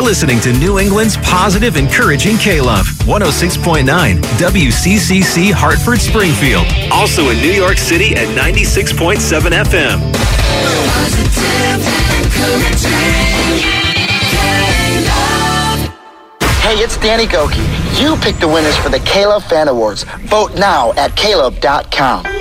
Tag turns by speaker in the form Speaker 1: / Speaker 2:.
Speaker 1: listening to New England's positive, encouraging K-Love, 106.9 WCCC Hartford Springfield. Also in New York City at 96.7 FM.
Speaker 2: Positive, encouraging K-Love.
Speaker 3: Hey, it's Danny Goki. You pick the winners for the K-Love Fan Awards. Vote now at klove.com.